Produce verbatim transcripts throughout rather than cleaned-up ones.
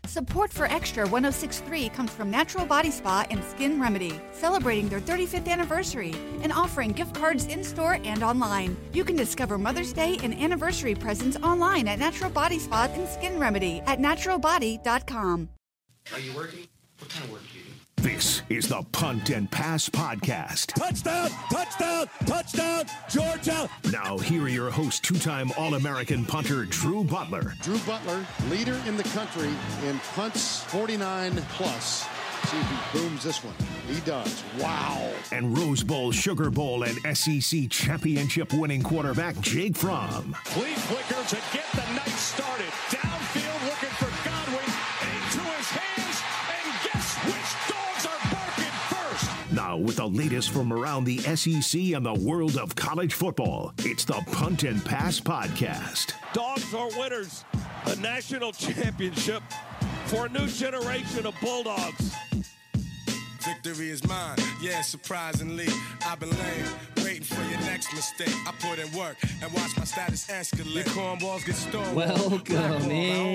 Support for Extra one oh six point three comes from Natural Body Spa and Skin Remedy, celebrating their thirty-fifth anniversary and offering gift cards in-store and online. You can discover Mother's Day and anniversary presents online at Natural Body Spa and Skin Remedy at natural body dot com. Are you working? What kind of work do you do? This is the Punt and Pass Podcast. Touchdown, touchdown, touchdown, Georgia. Now, here are your hosts, two-time All-American punter Drew Butler. Drew Butler, leader in the country in punts forty-nine plus. See if he booms this one. He does. Wow. And Rose Bowl, Sugar Bowl, and S E C championship winning quarterback Jake Fromm. Flea flicker to get the night started. Downfield looking for Godwin. Into his hands. And guess which dogs are barking first? Now, with the latest from around the S E C and the world of college football, it's the Punt and Pass Podcast. Dogs are winners. A national championship for a new generation of Bulldogs. Victory is mine, yeah, surprisingly. I've been lame, waiting for your next mistake. I put in work and watch my status escalate. Your cornballs get stolen. Welcome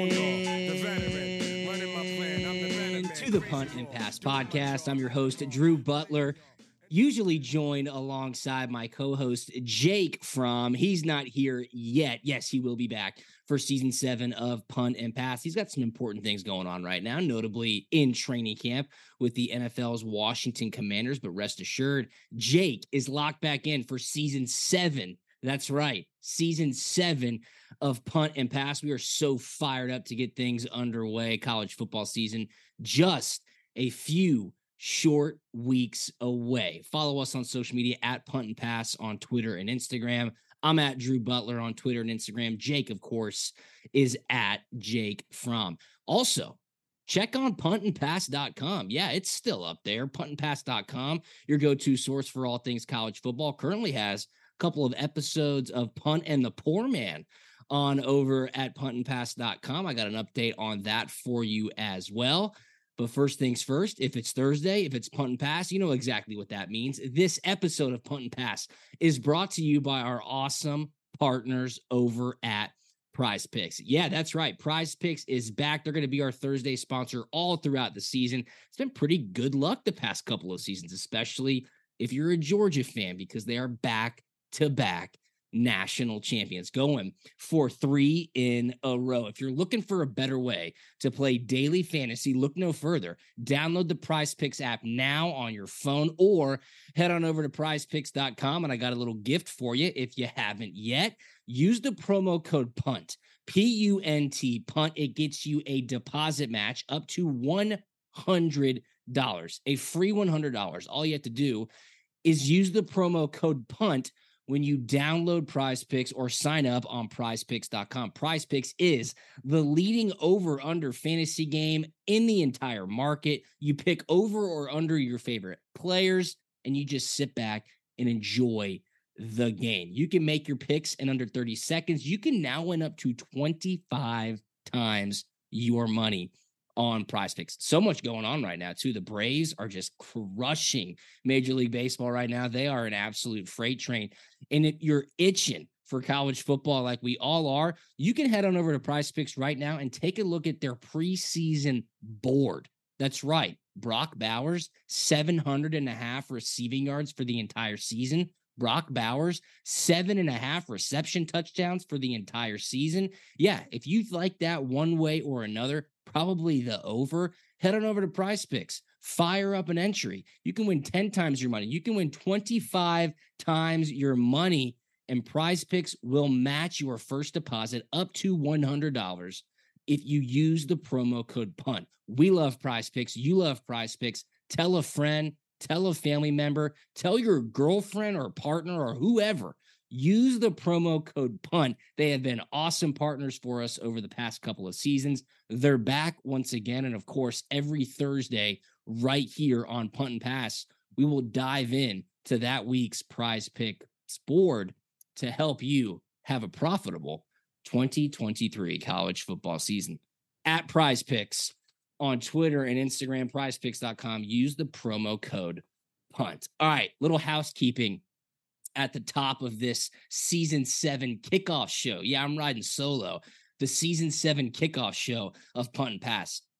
in to the Punt and Pass Podcast. I'm your host, Drew Butler, usually joined alongside my co-host, Jake Fromm. He's not here yet. Yes, he will be back for season seven of Punt and Pass. He's got some important things going on right now, notably in training camp with the N F L's Washington Commanders. But rest assured, Jake is locked back in for season seven. That's right, season seven of Punt and Pass. We are so fired up to get things underway. College football season just a few short weeks away. Follow us on social media at Punt and Pass on Twitter and Instagram. I'm at Drew Butler on Twitter and Instagram. Jake, of course, is at Jake Fromm. Also, check on punt and pass dot com. Yeah, it's still up there. punt and pass dot com, your go-to source for all things college football, currently has a couple of episodes of Punt and the Poor Man on over at punt and pass dot com. I got an update on that for you as well. But first things first, if it's Thursday, if it's Punt and Pass, you know exactly what that means. This episode of Punt and Pass is brought to you by our awesome partners over at Prize Picks. Yeah, that's right. Prize Picks is back. They're going to be our Thursday sponsor all throughout the season. It's been pretty good luck the past couple of seasons, especially if you're a Georgia fan, because they are back-to-back national champions, going for three in a row. If you're looking for a better way to play daily fantasy, look no further. Download the Prize Picks app now on your phone or head on over to prize picks dot com. And I got a little gift for you if you haven't yet. Use the promo code PUNT, P U N T, PUNT. It gets you a deposit match up to one hundred dollars, a free one hundred dollars. All you have to do is use the promo code PUNT when you download Prize Picks or sign up on prize picks dot com. Prize Picks is the leading over-under fantasy game in the entire market. You pick over or under your favorite players, and you just sit back and enjoy the game. You can make your picks in under thirty seconds. You can now win up to twenty-five times your money on Prize Picks. So much going on right now, too. The Braves are just crushing Major League Baseball right now. They are an absolute freight train. And if you're itching for college football like we all are, you can head on over to Prize Picks right now and take a look at their preseason board. That's right. Brock Bowers, seven hundred and a half receiving yards for the entire season. Brock Bowers, seven and a half reception touchdowns for the entire season. Yeah, if you like that one way or another, probably the over, head on over to Prize Picks. Fire up an entry. You can win ten times your money. You can win twenty-five times your money, and Prize Picks will match your first deposit up to one hundred dollars if you use the promo code PUNT. We love Prize Picks. You love Prize Picks. Tell a friend. Tell a family member, tell your girlfriend or partner or whoever, use the promo code PUNT. They have been awesome partners for us over the past couple of seasons. They're back once again. And of course, every Thursday right here on Punt and Pass, we will dive in to that week's Prize Picks board to help you have a profitable twenty twenty-three college football season. At Prize Picks on Twitter and Instagram, prize picks dot com. Use the promo code PUNT. All right, little housekeeping at the top of this season seven kickoff show. Yeah, I'm riding solo. The season seven kickoff show of Punt and Pass.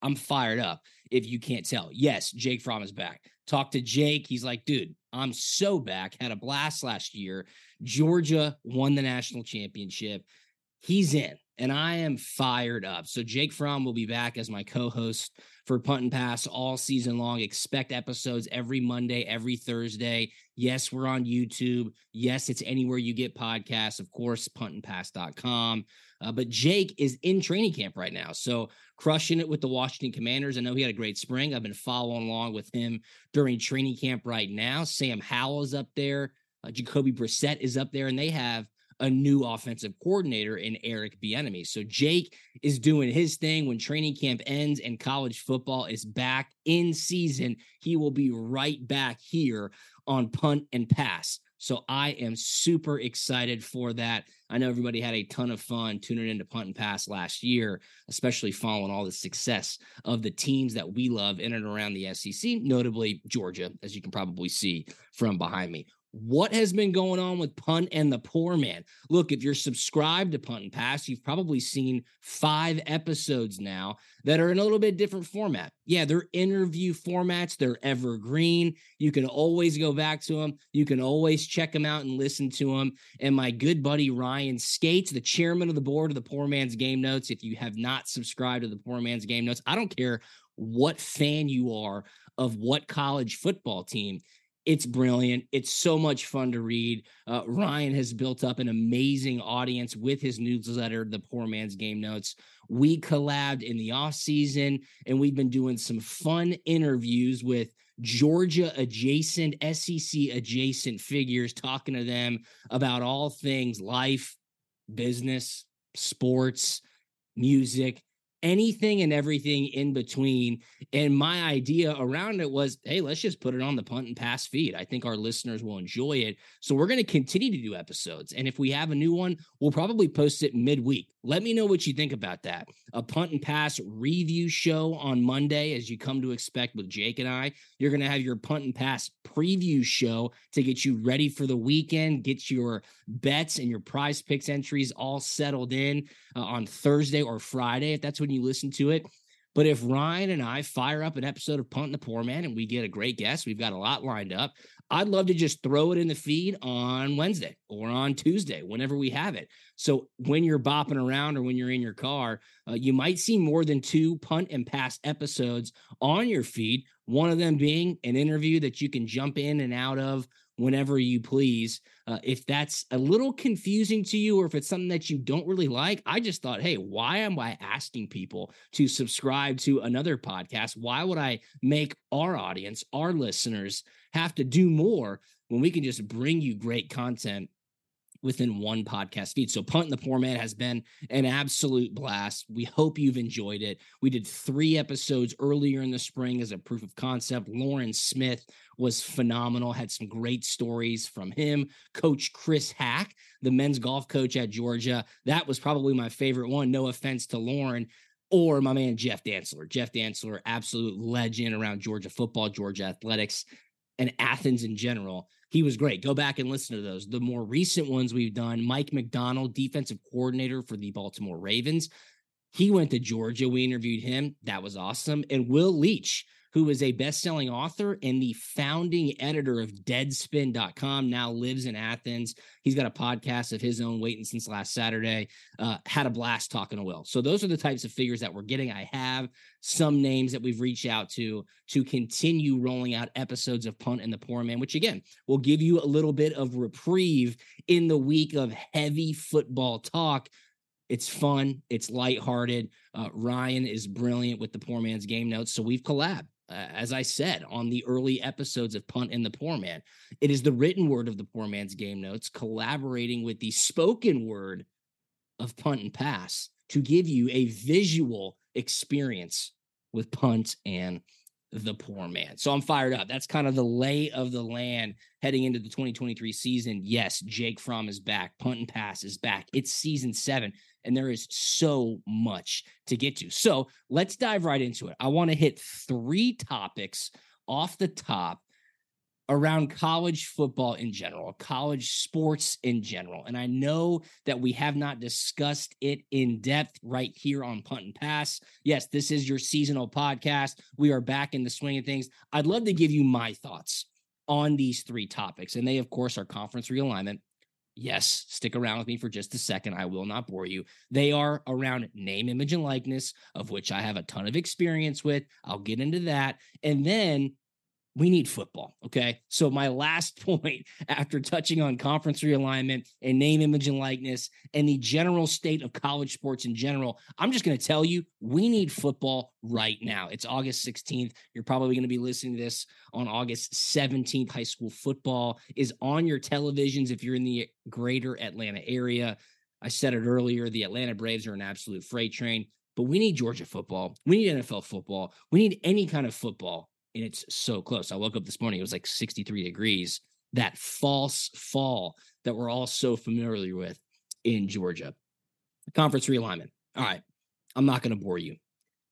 I'm fired up if you can't tell. Yes, Jake Fromm is back. Talk to Jake. He's like, dude, I'm so back. Had a blast last year. Georgia won the national championship. He's in, and I am fired up. So Jake Fromm will be back as my co-host for Punt and Pass all season long. Expect episodes every Monday, every Thursday. Yes, we're on YouTube. Yes, it's anywhere you get podcasts. Of course, punt and pass dot com. Uh, but Jake is in training camp right now, so crushing it with the Washington Commanders. I know he had a great spring. I've been following along with him during training camp right now. Sam Howell is up there. Uh, Jacoby Brissett is up there, and they have a new offensive coordinator in Eric Bieniemy. So Jake is doing his thing. When training camp ends and college football is back in season, he will be right back here on Punt and Pass. So I am super excited for that. I know everybody had a ton of fun tuning into Punt and Pass last year, especially following all the success of the teams that we love in and around the S E C, notably Georgia, as you can probably see from behind me. What has been going on with Punt and the Poor Man? Look, if you're subscribed to Punt and Pass, you've probably seen five episodes now that are in a little bit different format. Yeah, they're interview formats. They're evergreen. You can always go back to them. You can always check them out and listen to them. And my good buddy Ryan Skates, the chairman of the board of the Poor Man's Game Notes, if you have not subscribed to the Poor Man's Game Notes, I don't care what fan you are of what college football team. It's brilliant. It's so much fun to read. Uh, Ryan has built up an amazing audience with his newsletter, The Poor Man's Game Notes. We collabed in the offseason, and we've been doing some fun interviews with Georgia adjacent, S E C adjacent figures, talking to them about all things life, business, sports, music, anything and everything in between. And my idea around it was, hey, let's just put it on the Punt and Pass feed. I think our listeners will enjoy it. So we're going to continue to do episodes. And if we have a new one, we'll probably post it midweek. Let me know what you think about that. A Punt and Pass review show on Monday, as you come to expect with Jake and I. You're going to have your Punt and Pass preview show to get you ready for the weekend, get your bets and your prize picks entries all settled in uh, on Thursday or Friday, if that's when you listen to it. But if Ryan and I fire up an episode of Punt and the Poor Man and we get a great guest, we've got a lot lined up, I'd love to just throw it in the feed on Wednesday or on Tuesday, whenever we have it. So when you're bopping around or when you're in your car, uh, you might see more than two Punt and Pass episodes on your feed, one of them being an interview that you can jump in and out of whenever you please. Uh, if that's a little confusing to you, or if it's something that you don't really like, I just thought, hey, why am I asking people to subscribe to another podcast? Why would I make our audience, our listeners, have to do more when we can just bring you great content within one podcast feed? So Punt and the Poor Man has been an absolute blast. We hope you've enjoyed it. We did three episodes earlier in the spring as a proof of concept. Lauren Smith was phenomenal, had some great stories from him. Coach Chris Hack, the men's golf coach at Georgia, that was probably my favorite one. No offense to Lauren. Or my man, Jeff Dantzler. Jeff Dantzler, absolute legend around Georgia football, Georgia athletics, and Athens in general. He was great. Go back and listen to those. The more recent ones we've done, Mike McDonald, defensive coordinator for the Baltimore Ravens. He went to Georgia. We interviewed him. That was awesome. And Will Leach, who is a best-selling author and the founding editor of Deadspin dot com, now lives in Athens. He's got a podcast of his own, waiting since last Saturday. Uh, had a blast talking to Will. So those are the types of figures that we're getting. I have some names that we've reached out to to continue rolling out episodes of Punt and the Poor Man, which, again, will give you a little bit of reprieve in the week of heavy football talk. It's fun. It's lighthearted. Uh, Ryan is brilliant with the Poor Man's Game Notes. So we've collabed. Uh, as I said, on the early episodes of Punt and the Poor Man. It is the written word of the Poor Man's Game Notes collaborating with the spoken word of Punt and Pass to give you a visual experience with Punt and the Poor Man. So I'm fired up. That's kind of the lay of the land heading into the twenty twenty-three season. Yes, Jake Fromm is back. Punt and Pass is back. It's season seven. And there is so much to get to. So let's dive right into it. I want to hit three topics off the top around college football in general, college sports in general. And I know that we have not discussed it in depth right here on Punt and Pass. Yes, this is your seasonal podcast. We are back in the swing of things. I'd love to give you my thoughts on these three topics. And they, of course, are conference realignment. Yes, stick around with me for just a second. I will not bore you. They are around name, image, and likeness, of which I have a ton of experience with. I'll get into that. And then we need football, okay? So my last point, after touching on conference realignment and name, image, and likeness and the general state of college sports in general, I'm just going to tell you, we need football right now. It's August sixteenth. You're probably going to be listening to this on August seventeenth. High school football is on your televisions if you're in the greater Atlanta area. I said it earlier, the Atlanta Braves are an absolute freight train, but we need Georgia football. We need N F L football. We need any kind of football. And it's so close. I woke up this morning, it was like sixty-three degrees, that false fall that we're all so familiar with in Georgia. Conference realignment. All right, I'm not going to bore you.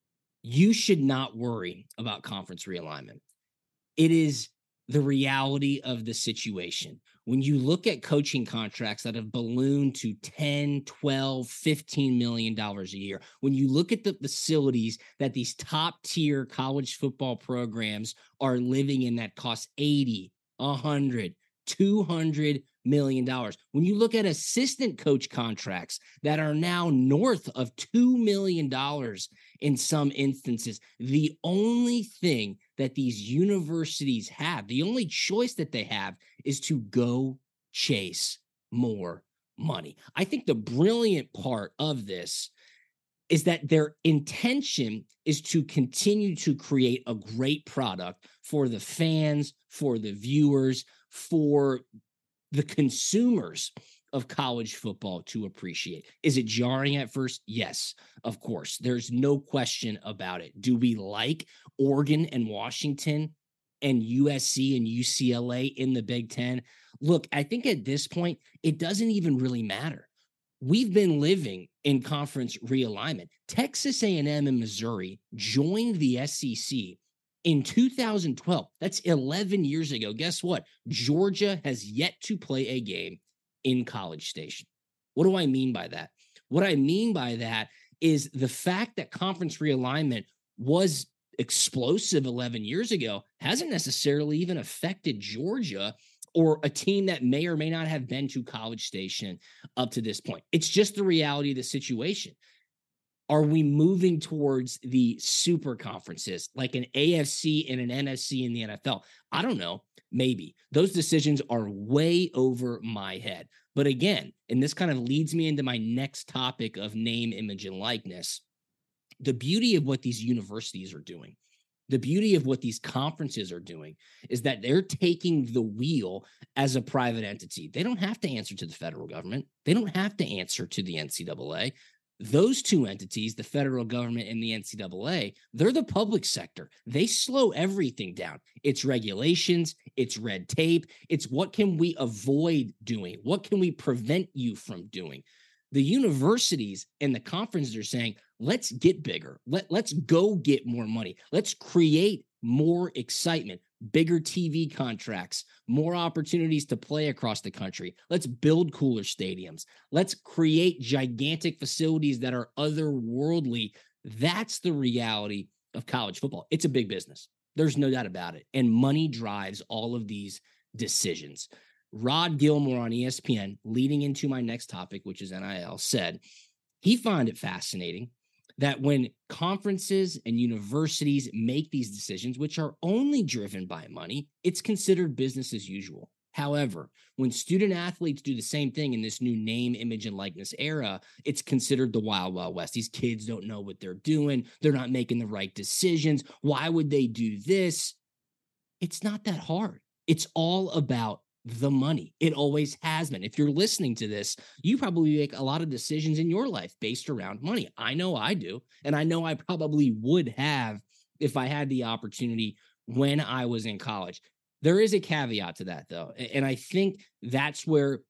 You should not worry about conference realignment. It is the reality of the situation. When you look at coaching contracts that have ballooned to ten, twelve, fifteen million dollars a year, when you look at the facilities that these top tier college football programs are living in that cost eighty, one hundred, two hundred million dollars, when you look at assistant coach contracts that are now north of two million dollars in some instances, the only thing that these universities have, the only choice that they have is to go chase more money. I think the brilliant part of this is that their intention is to continue to create a great product for the fans, for the viewers, for the consumers of college football to appreciate. Is it jarring at first? Yes, of course. There's no question about it. Do we like Oregon and Washington and U S C and U C L A in the Big Ten? Look, I think at this point, it doesn't even really matter. We've been living in conference realignment. Texas A and M and Missouri joined the S E C in two thousand twelve. That's eleven years ago. Guess what? Georgia has yet to play a game in College Station. What do I mean by that? What I mean by that is the fact that conference realignment was explosive eleven years ago hasn't necessarily even affected Georgia or a team that may or may not have been to College Station up to this point. It's just the reality of the situation. Are we moving towards the super conferences like an A F C and an N F C in the N F L? I don't know. Maybe. Those decisions are way over my head. But again, and this kind of leads me into my next topic of name, image, and likeness. The beauty of what these universities are doing, the beauty of what these conferences are doing is that they're taking the wheel as a private entity. They don't have to answer to the federal government. They don't have to answer to the N C double A. Those two entities, the federal government and the N C double A, they're the public sector. They slow everything down. It's regulations, it's red tape, it's what can we avoid doing? What can we prevent you from doing? The universities and the conferences are saying, let's get bigger. Let, let's go get more money. Let's create more excitement, bigger T V contracts, more opportunities to play across the country. Let's build cooler stadiums. Let's create gigantic facilities that are otherworldly. That's the reality of college football. It's a big business. There's no doubt about it. And money drives all of these decisions. Rod Gilmore on E S P N, leading into my next topic, which is N I L, said he found it fascinating that when conferences and universities make these decisions, which are only driven by money, it's considered business as usual. However, when student athletes do the same thing in this new name, image, and likeness era, it's considered the wild, wild west. These kids don't know what they're doing. They're not making the right decisions. Why would they do this? It's not that hard. It's all about the money. It always has been. If you're listening to this, you probably make a lot of decisions in your life based around money. I know I do. And I know I probably would have if I had the opportunity when I was in college. There is a caveat to that, though. And I think that's where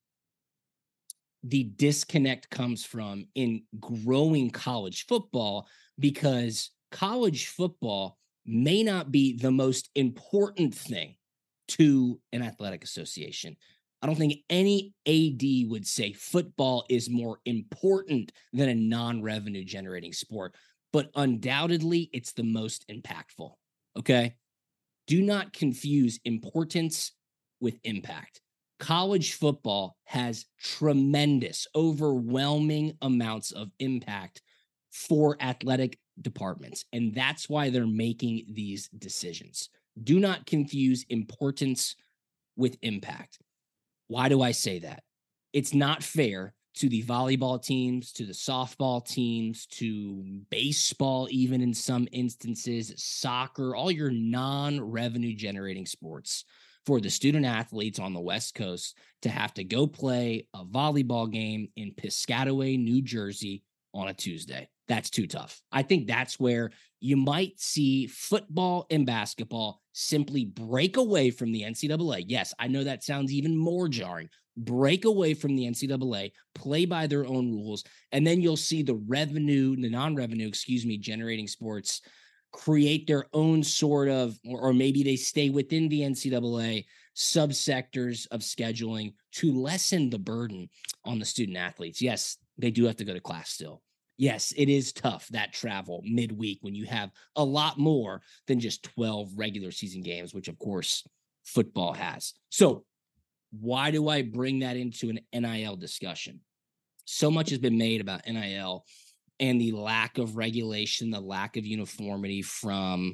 the disconnect comes from in growing college football, because college football may not be the most important thing to an athletic association. I don't think any A D would say football is more important than a non-revenue generating sport, but undoubtedly it's the most impactful. Okay. Do not confuse importance with impact. College football has tremendous, overwhelming amounts of impact for athletic departments, and that's why they're making these decisions. Do not confuse importance with impact. Why do I say that? It's not fair to the volleyball teams, to the softball teams, to baseball, even in some instances, soccer, all your non-revenue generating sports, for the student athletes on the West Coast to have to go play a volleyball game in Piscataway, New Jersey on a Tuesday. That's too tough. I think that's where you might see football and basketball simply break away from the N C double A. Yes, I know that sounds even more jarring. Break away from the N C double A, play by their own rules, and then you'll see the revenue, the non-revenue, excuse me, generating sports create their own sort of, or, or maybe they stay within the N C double A subsectors of scheduling to lessen the burden on the student athletes. Yes, they do have to go to class still. Yes, it is tough, that travel midweek when you have a lot more than just twelve regular season games, which of course football has. So why do I bring that into an N I L discussion? So much has been made about N I L and the lack of regulation, the lack of uniformity from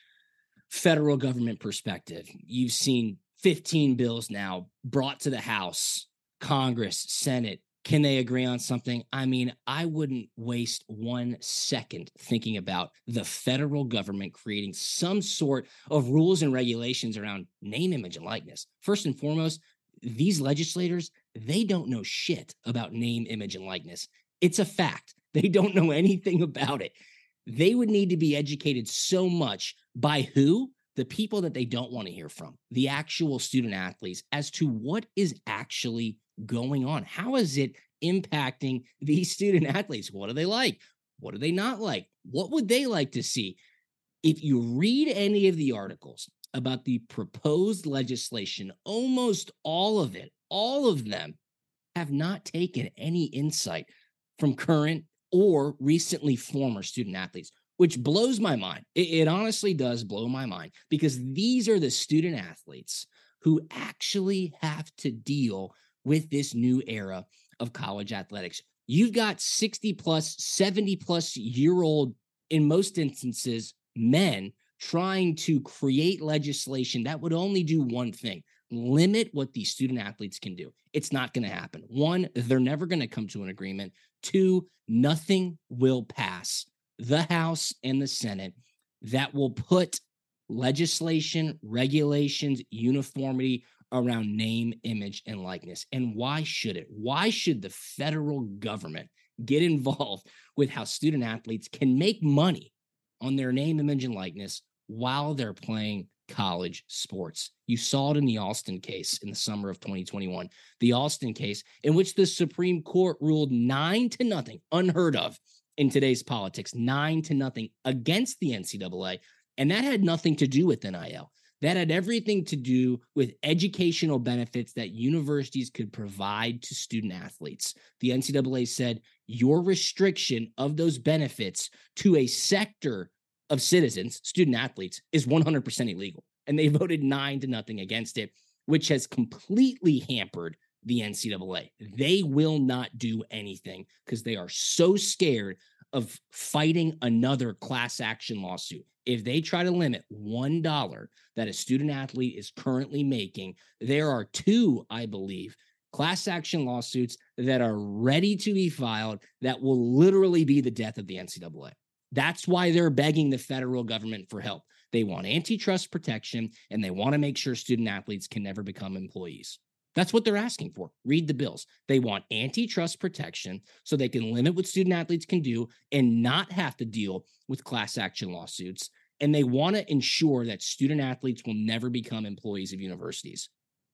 federal government perspective. You've seen fifteen bills now brought to the House, Congress, Senate. Can they agree on something? I mean, I wouldn't waste one second thinking about the federal government creating some sort of rules and regulations around name, image, and likeness. First and foremost, these legislators, they don't know shit about name, image, and likeness. It's a fact. They don't know anything about it. They would need to be educated so much by who? The people that they don't want to hear from, the actual student athletes, as to what is actually going on. How is it impacting these student athletes? What do they like? What do they not like? What would they like to see? If you read any of the articles about the proposed legislation, almost all of it, all of them have not taken any insight from current or recently former student athletes, which blows my mind. It, it honestly does blow my mind, because these are the student athletes who actually have to deal with this new era of college athletics. You've got sixty plus, seventy plus year old, in most instances, men trying to create legislation that would only do one thing: limit what these student athletes can do. It's not going to happen. One, they're never going to come to an agreement. Two, nothing will pass the House and the Senate that will put legislation, regulations, uniformity around name, image, and likeness. And why should it? Why should the federal government get involved with how student athletes can make money on their name, image, and likeness while they're playing college sports? You saw it in the Alston case in the summer of twenty twenty-one, the Alston case in which the Supreme Court ruled nine to nothing, unheard of in today's politics, nine to nothing against the N C double A. And that had nothing to do with N I L. That had everything to do with educational benefits that universities could provide to student athletes. The N C double A said your restriction of those benefits to a sector of citizens, student athletes, is one hundred percent illegal. And they voted nine to nothing against it, which has completely hampered the N C double A. They will not do anything because they are so scared of fighting another class action lawsuit. If they try to limit one dollar that a student athlete is currently making, there are two, I believe, class action lawsuits that are ready to be filed that will literally be the death of the N C double A. That's why they're begging the federal government for help. They want antitrust protection, and they want to make sure student athletes can never become employees. That's what they're asking for. Read the bills. They want antitrust protection so they can limit what student athletes can do and not have to deal with class action lawsuits. And they want to ensure that student athletes will never become employees of universities.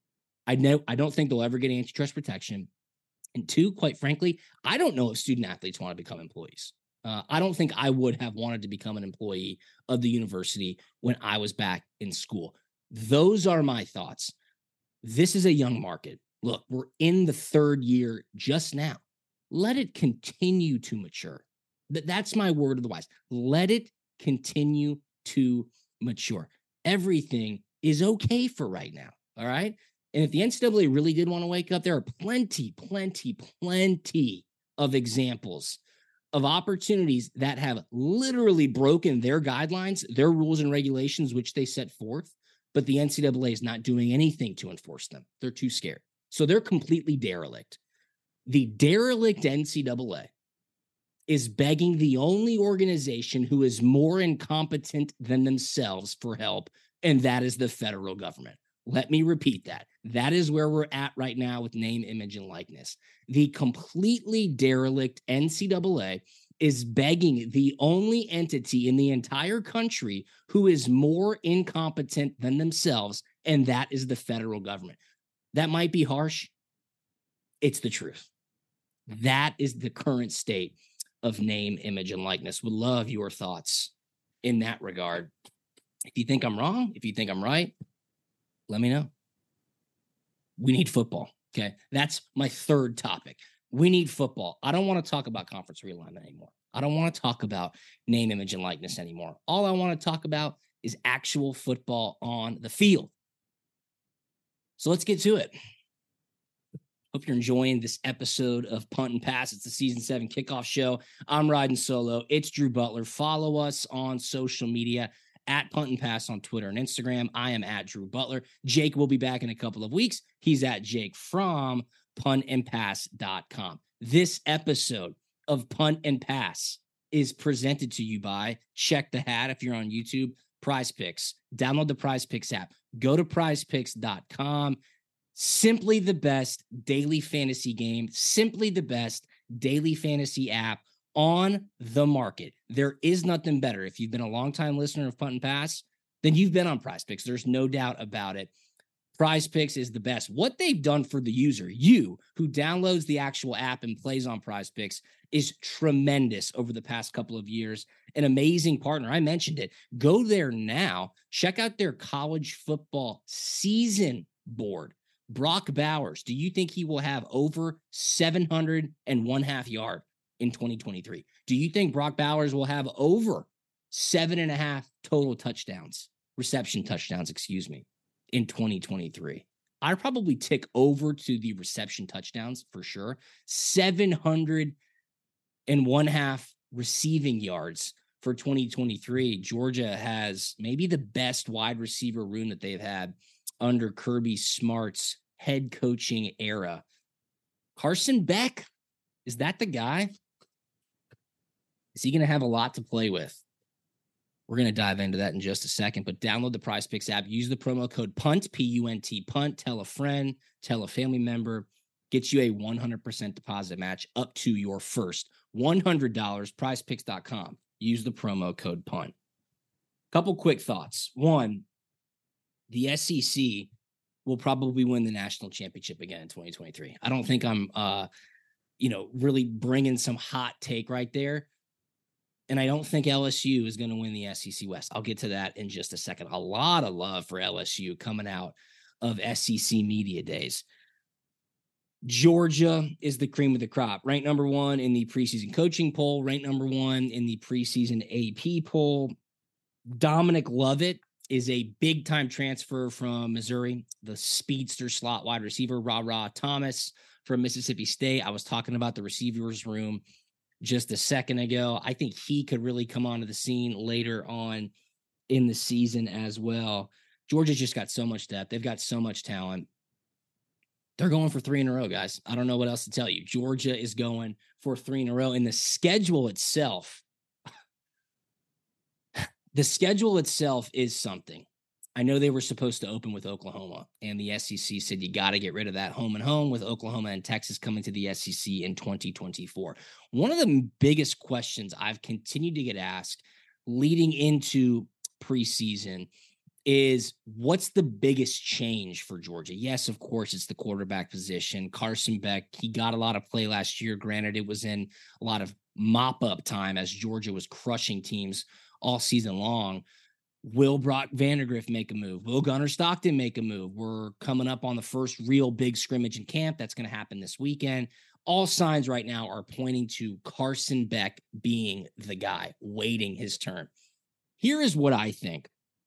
I know I don't think they'll ever get antitrust protection. And two, quite frankly, I don't know if student athletes want to become employees. Uh, I don't think I would have wanted to become an employee of the university when I was back in school. Those are my thoughts. This is a young market. Look, we're in the third year just now. Let it continue to mature. That's my word of the wise. Let it continue to mature. Everything is okay for right now. All right. And if the N C double A really did want to wake up, there are plenty, plenty, plenty of examples of opportunities that have literally broken their guidelines, their rules and regulations, which they set forth, but the N C double A is not doing anything to enforce them. They're too scared. So they're completely derelict. The derelict N C double A is begging the only organization who is more incompetent than themselves for help, and that is the federal government. Let me repeat that. That is where we're at right now with name, image, and likeness. The completely derelict N C double A is begging the only entity in the entire country who is more incompetent than themselves, and that is the federal government. That might be harsh. It's the truth. That is the current state of name, image, and likeness. Would love your thoughts in that regard. If you think I'm wrong, if you think I'm right, let me know. We need football. Okay. That's my third topic. We need football. I don't want to talk about conference realignment anymore. I don't want to talk about name, image, and likeness anymore. All I want to talk about is actual football on the field. So let's get to it. Hope you're enjoying this episode of Punt and Pass. It's the season seven kickoff show. I'm riding solo. It's Drew Butler. Follow us on social media at Punt and Pass on Twitter and Instagram. I am at Drew Butler. Jake will be back in a couple of weeks. He's at Jake from punt and pass dot com. This episode of Punt and Pass is presented to you by, check the hat if you're on YouTube, Prize Picks. Download the Prize Picks app. Go to prize picks dot com. Simply the best daily fantasy game, simply the best daily fantasy app on the market. There is nothing better. If you've been a longtime listener of Punt and Pass, then you've been on Prize Picks. There's no doubt about it. Prize Picks is the best. What they've done for the user, you who downloads the actual app and plays on Prize Picks, is tremendous over the past couple of years. An amazing partner. I mentioned it. Go there now. Check out their college football season board. Brock Bowers, do you think he will have over seven hundred and one half yard in twenty twenty-three? Do you think Brock Bowers will have over seven and a half total touchdowns, reception touchdowns, excuse me, in twenty twenty-three? I'd probably tick over to the reception touchdowns for sure. seven hundred and one half receiving yards for twenty twenty-three. Georgia has maybe the best wide receiver room that they've had under Kirby Smart's head coaching era. Carson Beck, is that the guy? Is he going to have a lot to play with? We're going to dive into that in just a second, but download the Prize Picks app. Use the promo code PUNT, P U N T, PUNT. Tell a friend, tell a family member. Gets you a one hundred percent deposit match up to your first one hundred dollars, prize picks dot com. Use the promo code PUNT. Couple quick thoughts. One, the S E C will probably win the national championship again in twenty twenty-three. I don't think I'm, uh, you know, really bringing some hot take right there. And I don't think L S U is going to win the S E C West. I'll get to that in just a second. A lot of love for L S U coming out of S E C media days. Georgia is the cream of the crop. Ranked number one in the preseason coaching poll. Ranked number one in the preseason A P poll. Dominic Lovett is a big-time transfer from Missouri, the speedster slot wide receiver, Ra-Ra Thomas from Mississippi State. I was talking about the receivers room just a second ago. I think he could really come onto the scene later on in the season as well. Georgia's just got so much depth. They've got so much talent. They're going for three in a row, guys. I don't know what else to tell you. Georgia is going for three in a row. And the schedule itself, the schedule itself is something. I know they were supposed to open with Oklahoma, and the S E C said you got to get rid of that home and home with Oklahoma and Texas coming to the S E C in twenty twenty-four. One of the biggest questions I've continued to get asked leading into preseason is, what's the biggest change for Georgia? Yes, of course, it's the quarterback position. Carson Beck, he got a lot of play last year. Granted, it was in a lot of mop-up time as Georgia was crushing teams all season long. Will Brock Vandagriff make a move? Will Gunnar Stockton make a move? We're coming up on the first real big scrimmage in camp. That's going to happen this weekend. All signs right now are pointing to Carson Beck being the guy, waiting his turn. Here is what I think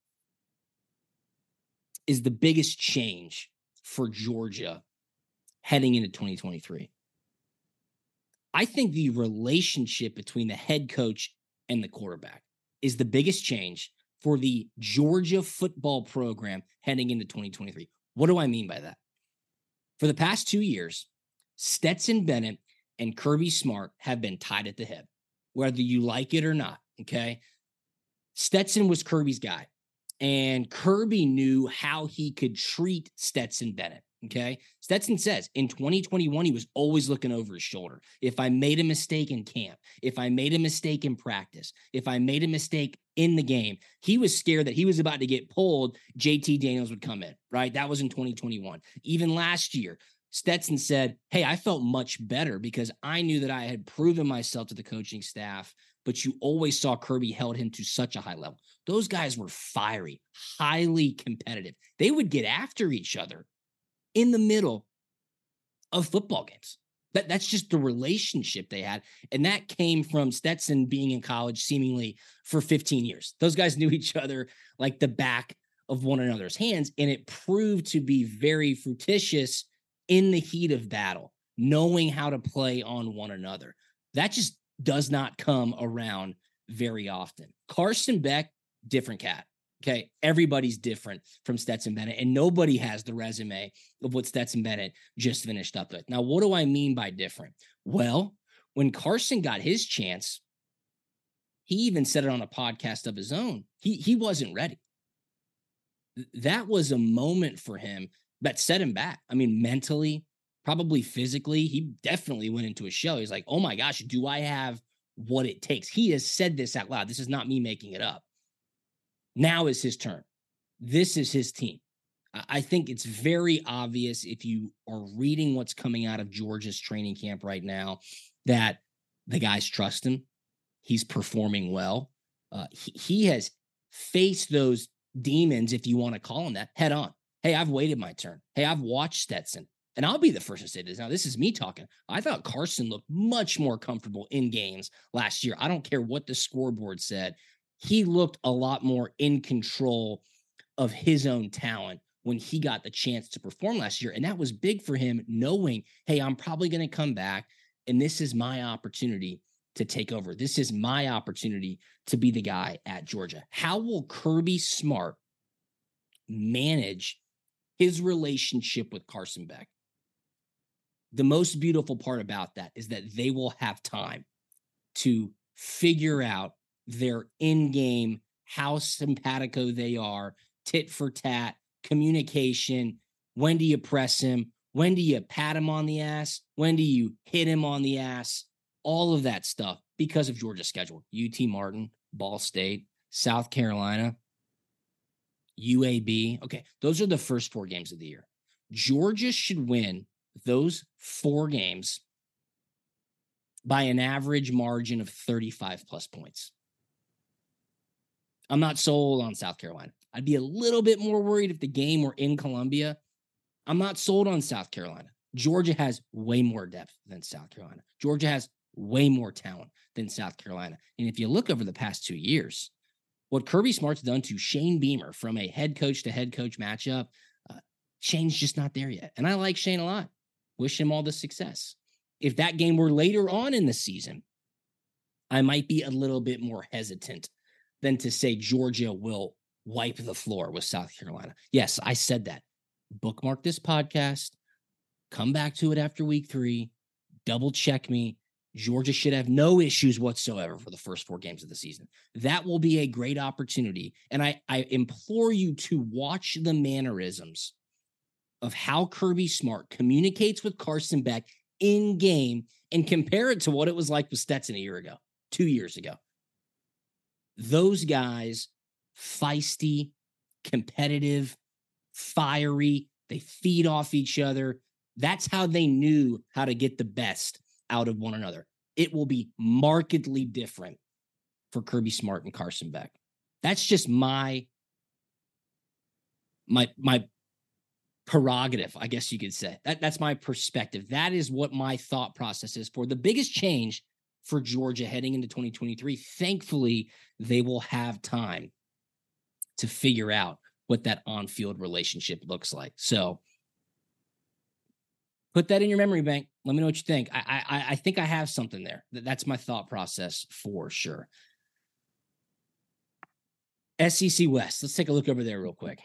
is the biggest change for Georgia heading into twenty twenty-three. I think the relationship between the head coach and the quarterback is the biggest change for the Georgia football program heading into twenty twenty-three. What do I mean by that? For the past two years, Stetson Bennett and Kirby Smart have been tied at the hip, whether you like it or not, okay? Stetson was Kirby's guy, and Kirby knew how he could treat Stetson Bennett, okay? Stetson says in twenty twenty-one, he was always looking over his shoulder. If I made a mistake in camp, if I made a mistake in practice, if I made a mistake in the game, he was scared that he was about to get pulled, J T Daniels would come in, right? That was in twenty twenty-one. Even last year, Stetson said, hey, I felt much better because I knew that I had proven myself to the coaching staff, but you always saw Kirby held him to such a high level. Those guys were fiery, highly competitive. They would get after each other in the middle of football games. That, that's just the relationship they had. And that came from Stetson being in college seemingly for fifteen years. Those guys knew each other like the back of one another's hands, and it proved to be very fructious in the heat of battle, knowing how to play on one another. That just does not come around very often. Carson Beck, different cat. Okay. Everybody's different from Stetson Bennett, and nobody has the resume of what Stetson Bennett just finished up with. Now, what do I mean by different? Well, when Carson got his chance, he even said it on a podcast of his own. He, he wasn't ready. That was a moment for him that set him back. I mean, mentally, probably physically, he definitely went into a show. He's like, oh my gosh, do I have what it takes? He has said this out loud. This is not me making it up. Now is his turn. This is his team. I think it's very obvious if you are reading what's coming out of Georgia's training camp right now that the guys trust him. He's performing well. Uh, he, he has faced those demons, if you want to call them that, head on. Hey, I've waited my turn. Hey, I've watched Stetson. And I'll be the first to say this. Now, this is me talking. I thought Carson looked much more comfortable in games last year. I don't care what the scoreboard said. He looked a lot more in control of his own talent when he got the chance to perform last year. And that was big for him, knowing, hey, I'm probably going to come back, and this is my opportunity to take over. This is my opportunity to be the guy at Georgia. How will Kirby Smart manage his relationship with Carson Beck? The most beautiful part about that is that they will have time to figure out their in-game, how simpatico they are, tit for tat, communication. When do you press him? When do you pat him on the ass? When do you hit him on the ass? All of that stuff because of Georgia's schedule. U T Martin, Ball State, South Carolina, U A B. Okay, those are the first four games of the year. Georgia should win those four games by an average margin of thirty-five plus points. I'm not sold on South Carolina. I'd be a little bit more worried if the game were in Columbia. I'm not sold on South Carolina. Georgia has way more depth than South Carolina. Georgia has way more talent than South Carolina. And if you look over the past two years, what Kirby Smart's done to Shane Beamer from a head coach to head coach matchup, uh, Shane's just not there yet. And I like Shane a lot. Wish him all the success. If that game were later on in the season, I might be a little bit more hesitant than to say Georgia will wipe the floor with South Carolina. Yes, I said that. Bookmark this podcast. Come back to it after week three. Double check me. Georgia should have no issues whatsoever for the first four games of the season. That will be a great opportunity. And I, I implore you to watch the mannerisms of how Kirby Smart communicates with Carson Beck in game and compare it to what it was like with Stetson a year ago, two years ago. Those guys, feisty, competitive, fiery, they feed off each other. That's how they knew how to get the best out of one another. It will be markedly different for Kirby Smart and Carson Beck. That's just my, my, my prerogative, I guess you could say. That, that's my perspective. That is what my thought process is for the biggest change for Georgia heading into twenty twenty-three. Thankfully, they will have time to figure out what that on-field relationship looks like. So put that in your memory bank. Let me know what you think. I I, I think I have something there. That's my thought process for sure. S E C West. Let's take a look over there real quick.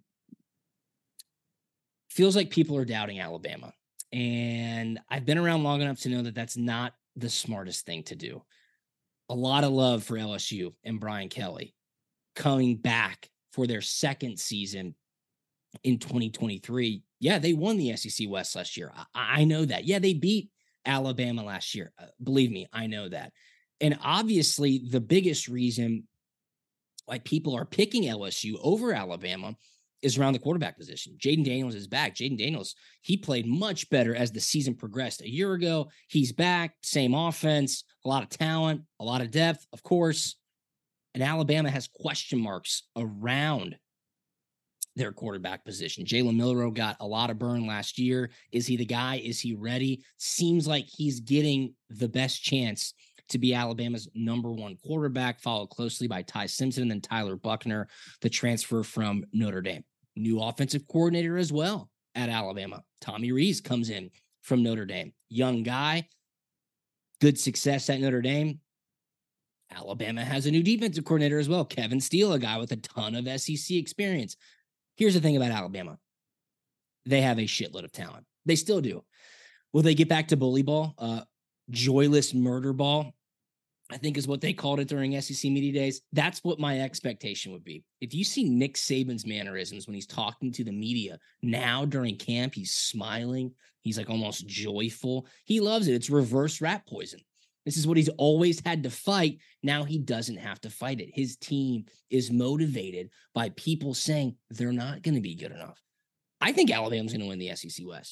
Feels like people are doubting Alabama. And I've been around long enough to know that that's not the smartest thing to do. A lot of love for L S U and Brian Kelly coming back for their second season in twenty twenty-three. Yeah, they won the S E C West last year. I, I know that. Yeah, they beat Alabama last year. Uh, believe me, I know that. And obviously, the biggest reason why people are picking L S U over Alabama is around the quarterback position. Jaden Daniels is back. Jaden Daniels, he played much better as the season progressed. A year ago, he's back, same offense, a lot of talent, a lot of depth, of course. And Alabama has question marks around their quarterback position. Jalen Milroe got a lot of burn last year. Is he the guy? Is he ready? Seems like he's getting the best chance to be Alabama's number one quarterback, followed closely by Ty Simpson and then Tyler Buckner, the transfer from Notre Dame. New offensive coordinator as well at Alabama. Tommy Rees comes in from Notre Dame. Young guy, good success at Notre Dame. Alabama has a new defensive coordinator as well. Kevin Steele, a guy with a ton of S E C experience. Here's the thing about Alabama. They have a shitload of talent. They still do. Will they get back to bully ball? Uh, joyless murder ball, I think is what they called it during S E C Media Days. That's what my expectation would be. If you see Nick Saban's mannerisms when he's talking to the media now during camp, he's smiling. He's like almost joyful. He loves it. It's reverse rat poison. This is what he's always had to fight. Now he doesn't have to fight it. His team is motivated by people saying they're not going to be good enough. I think Alabama's going to win the S E C West.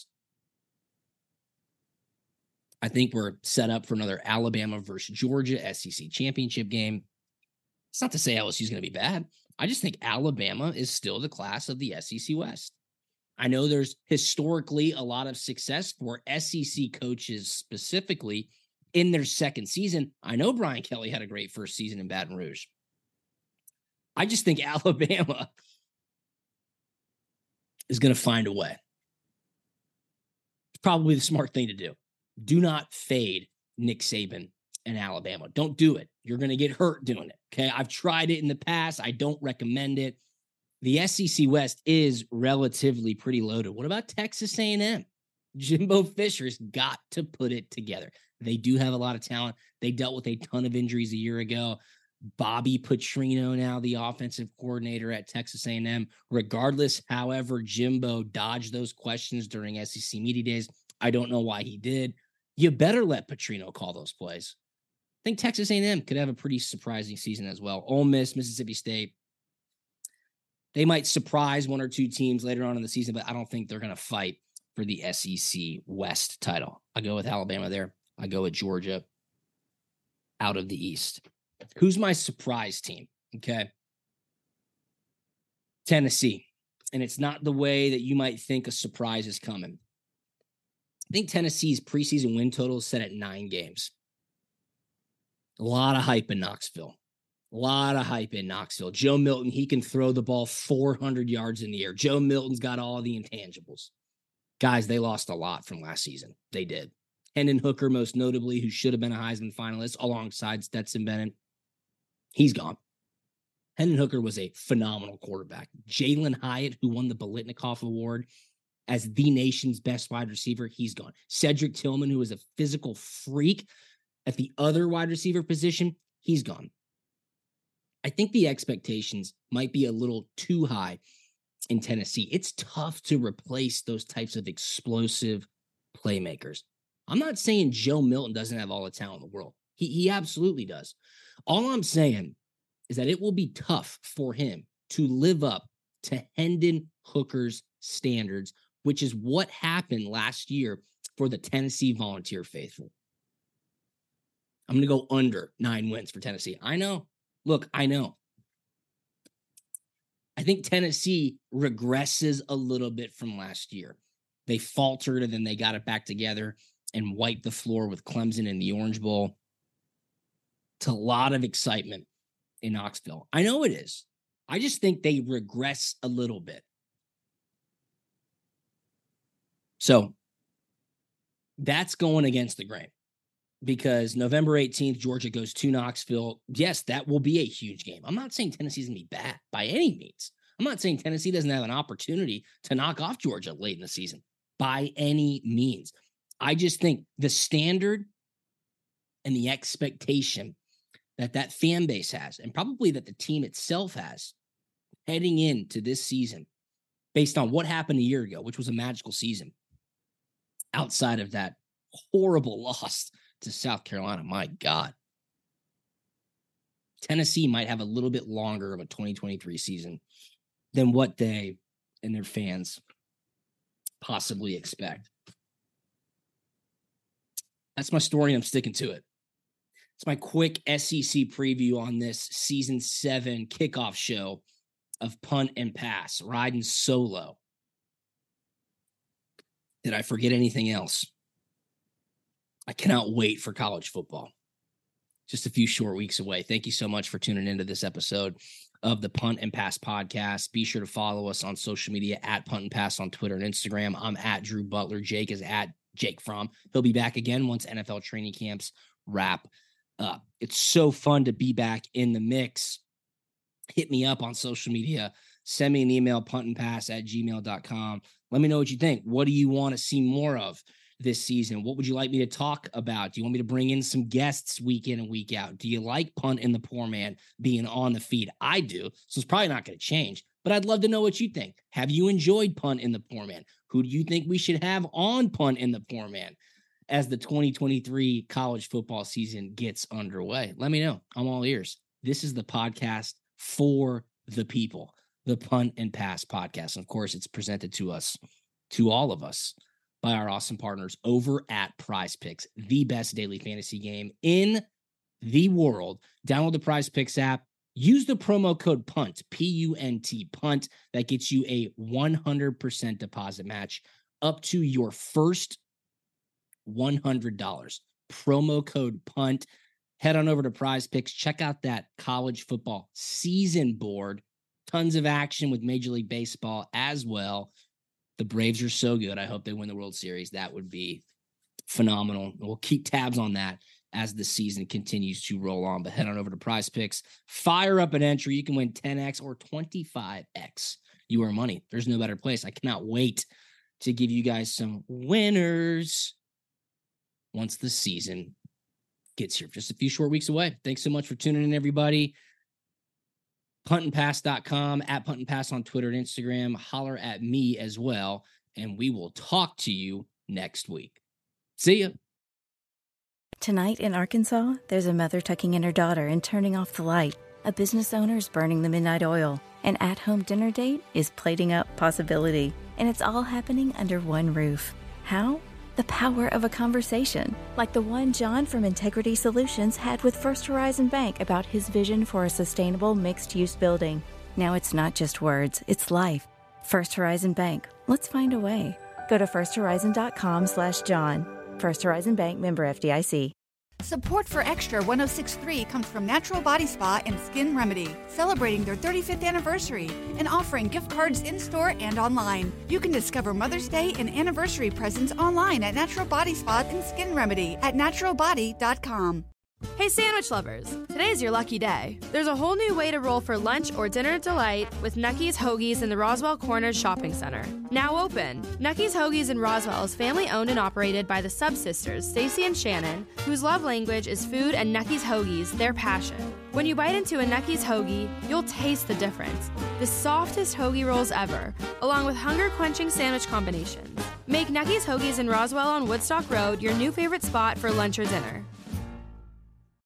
I think we're set up for another Alabama versus Georgia S E C championship game. It's not to say L S U is going to be bad. I just think Alabama is still the class of the S E C West. I know there's historically a lot of success for S E C coaches specifically in their second season. I know Brian Kelly had a great first season in Baton Rouge. I just think Alabama is going to find a way. It's probably the smart thing to do. Do not fade Nick Saban and Alabama. Don't do it. You're going to get hurt doing it. Okay. I've tried it in the past. I don't recommend it. The S E C West is relatively pretty loaded. What about Texas A and M? Jimbo Fisher's got to put it together. They do have a lot of talent. They dealt with a ton of injuries a year ago. Bobby Petrino now the offensive coordinator at Texas A and M. Regardless, however, Jimbo dodged those questions during S E C Media Days. I don't know why he did. You better let Petrino call those plays. I think Texas A and M could have a pretty surprising season as well. Ole Miss, Mississippi State. They might surprise one or two teams later on in the season, but I don't think they're going to fight for the S E C West title. I go with Alabama there. I go with Georgia out of the East. Who's my surprise team? Okay. Tennessee. And it's not the way that you might think a surprise is coming. I think Tennessee's preseason win total is set at nine games. A lot of hype in Knoxville. A lot of hype in Knoxville. Joe Milton, he can throw the ball four hundred yards in the air. Joe Milton's got all the intangibles. Guys, they lost a lot from last season. They did. Hendon Hooker, most notably, who should have been a Heisman finalist alongside Stetson Bennett. He's gone. Hendon Hooker was a phenomenal quarterback. Jalen Hyatt, who won the Biletnikoff Award as the nation's best wide receiver, he's gone. Cedric Tillman, who was a physical freak at the other wide receiver position, he's gone. I think the expectations might be a little too high in Tennessee. It's tough to replace those types of explosive playmakers. I'm not saying Joe Milton doesn't have all the talent in the world. He, he absolutely does. All I'm saying is that it will be tough for him to live up to Hendon Hooker's standards, which is what happened last year for the Tennessee Volunteer faithful. I'm going to go under nine wins for Tennessee. I know. Look, I know. think Tennessee regresses a little bit from last year. They faltered and then they got it back together and wiped the floor with Clemson in the Orange Bowl. It's a lot of excitement in Knoxville. I know it is. I just think they regress a little bit. So that's going against the grain because November eighteenth, Georgia goes to Knoxville. Yes, that will be a huge game. I'm not saying Tennessee's going to be bad by any means. I'm not saying Tennessee doesn't have an opportunity to knock off Georgia late in the season by any means. I just think the standard and the expectation that that fan base has, and probably that the team itself has heading into this season, based on what happened a year ago, which was a magical season, outside of that horrible loss to South Carolina, my God. Tennessee might have a little bit longer of a twenty twenty-three season than what they and their fans possibly expect. That's my story, and I'm sticking to it. It's my quick S E C preview on this season seven kickoff show of Punt and Pass, riding solo. Did I forget anything else? I cannot wait for college football. Just a few short weeks away. Thank you so much for tuning into this episode of the Punt and Pass podcast. Be sure to follow us on social media at Punt and Pass on Twitter and Instagram. I'm at Drew Butler. Jake is at Jake Fromm. He'll be back again once N F L training camps wrap up. It's so fun to be back in the mix. Hit me up on social media. Send me an email, puntandpass at gmail dot com. Let me know what you think. What do you want to see more of this season? What would you like me to talk about? Do you want me to bring in some guests week in and week out? Do you like Punt and the Poor Man being on the feed? I do, so it's probably not going to change, but I'd love to know what you think. Have you enjoyed Punt and the Poor Man? Who do you think we should have on Punt and the Poor Man as the twenty twenty-three college football season gets underway? Let me know. I'm all ears. This is the podcast for the people, the Punt and Pass podcast. And of course, it's presented to us, to all of us, by our awesome partners over at Prize Picks, the best daily fantasy game in the world. Download the Prize Picks app. Use the promo code PUNT, P U N T, PUNT. That gets you a one hundred percent deposit match up to your first one hundred dollars. Promo code PUNT. Head on over to Prize Picks. Check out that college football season board. Tons of action with Major League Baseball as well. The Braves are so good. I hope they win the World Series. That would be phenomenal. We'll keep tabs on that as the season continues to roll on. But head on over to Prize Picks. Fire up an entry. You can win ten X or twenty-five X your money. There's no better place. I cannot wait to give you guys some winners once the season gets here. Just a few short weeks away. Thanks so much for tuning in, everybody. punt and pass dot com, at Punt and Pass on Twitter and Instagram. Holler at me as well, and we will talk to you next week. See ya. Tonight in Arkansas, there's a mother tucking in her daughter and turning off the light. A business owner is burning the midnight oil. An at-home dinner date is plating up possibility. And it's all happening under one roof. How? The power of a conversation, like the one John from Integrity Solutions had with First Horizon Bank about his vision for a sustainable mixed-use building. Now it's not just words, it's life. First Horizon Bank. Let's find a way. Go to first horizon dot com slash John. First Horizon Bank, member F D I C. Support for Extra one oh six point three comes from Natural Body Spa and Skin Remedy, celebrating their thirty-fifth anniversary and offering gift cards in-store and online. You can discover Mother's Day and anniversary presents online at Natural Body Spa and Skin Remedy at natural body dot com. Hey sandwich lovers, today's your lucky day. There's a whole new way to roll for lunch or dinner delight with Nucky's Hoagies in the Roswell Corners Shopping Center. Now open. Nucky's Hoagies in Roswell is family owned and operated by the Sub-Sisters, Stacy and Shannon, whose love language is food and Nucky's Hoagies, their passion. When you bite into a Nucky's Hoagie, you'll taste the difference. The softest hoagie rolls ever, along with hunger-quenching sandwich combinations. Make Nucky's Hoagies in Roswell on Woodstock Road your new favorite spot for lunch or dinner.